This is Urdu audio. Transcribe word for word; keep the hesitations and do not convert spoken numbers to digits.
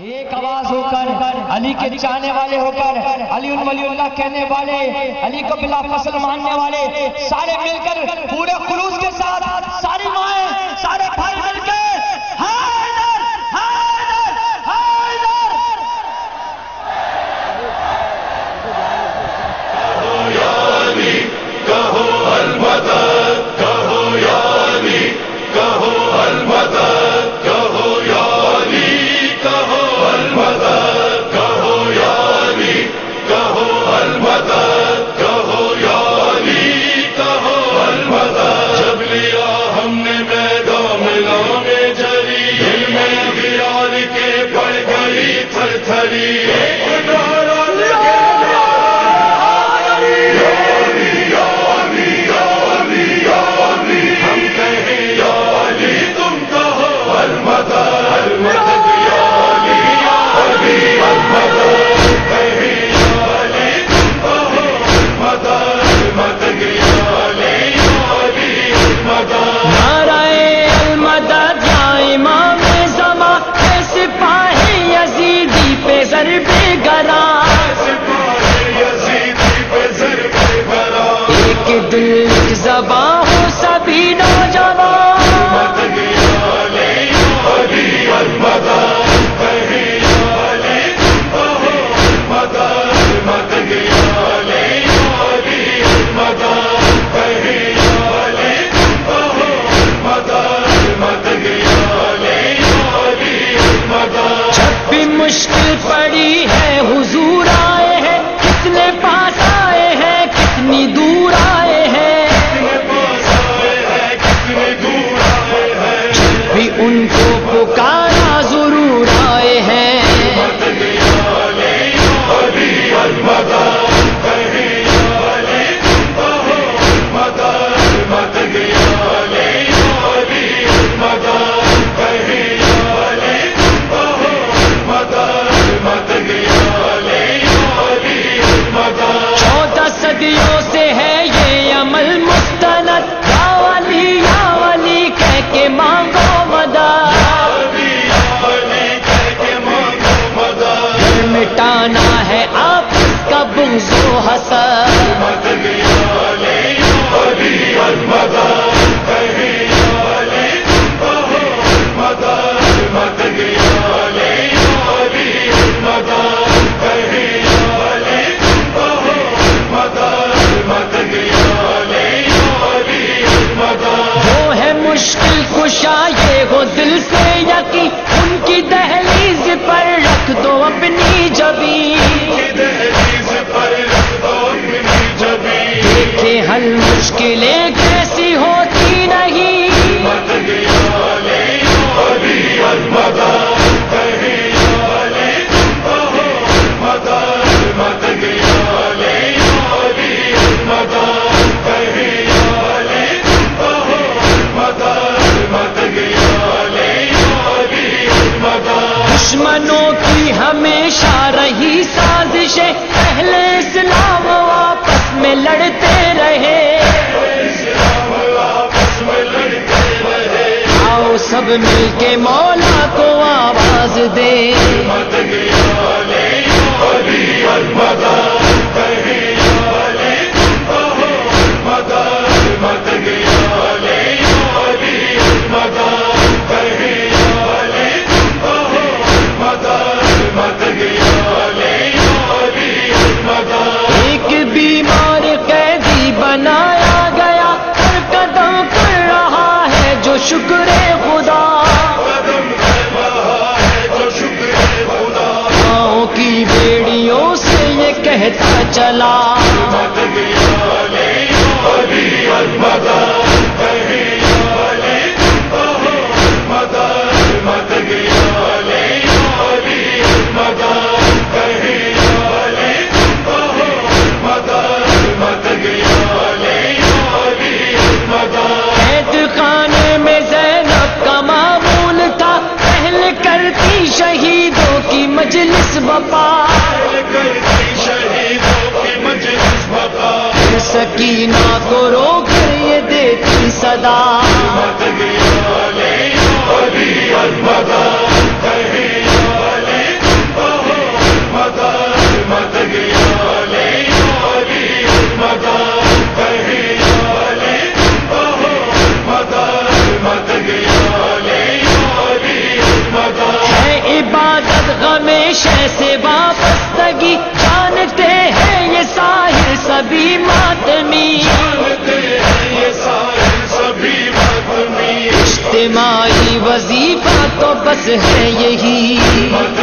ایک آواز ہو کر علی کے چاہنے والے ہو کر علی ولی اللہ کہنے والے علی کو بلا فصل ماننے والے سارے مل کر پورے خلوص کے ساتھ ساری مائیں سارے بھائی مل کے حیدر حیدر حیدر کہو المدد کہو یا علی کہو المدد کہو یا علی کہو المدد کہو یا علی کہو المدد کہو یا علی کہو المدد جب لیا ہم نے میدان ملا میں جری دل میں خیال کے پڑ گئی تھر تھری دل زباں ہو سبھی نوجوان جب بھی مشکل پڑی ہے حضور آئے ہیں کتنے پاس آئے ہیں کتنی دور آئے ہیں بھی ان کو پکارا ضرور آئے ہیں چودہ صدیوں سے ہے یہ عمل مستند یا ولی یا ولی کہہ کے مانگو مٹانا ہے آپ کا بغض و حسد وہ ہے مشکل کشا یہ ہو دل سے یقین ان کی دہلیز پر رکھ دو اپنی جبین دیکھیں حل مشکلیں کیسی ہوتی نہیں دشمنوں کی ہمیشہ رہی سازشیں اہل اسلام آپس میں لڑتے رہے آؤ سب مل کے مولا کو آواز دے ایک بیمار قیدی بنایا گیا ہر قدم کر رہا ہے جو شکر خدا پاؤں کی بیڑیوں سے یہ کہتا چلا شہیدوں کی مجلس بپا سکینہ کو روک یہ دیتی صدا علی ہمیشہ سے وابستگی جانتے ہیں یہ ساحل سبھی ماتمی، جانتے ہیں یہ ساحل سبھی ماتمی، اجتماعی وظیفہ تو بس ہے یہی،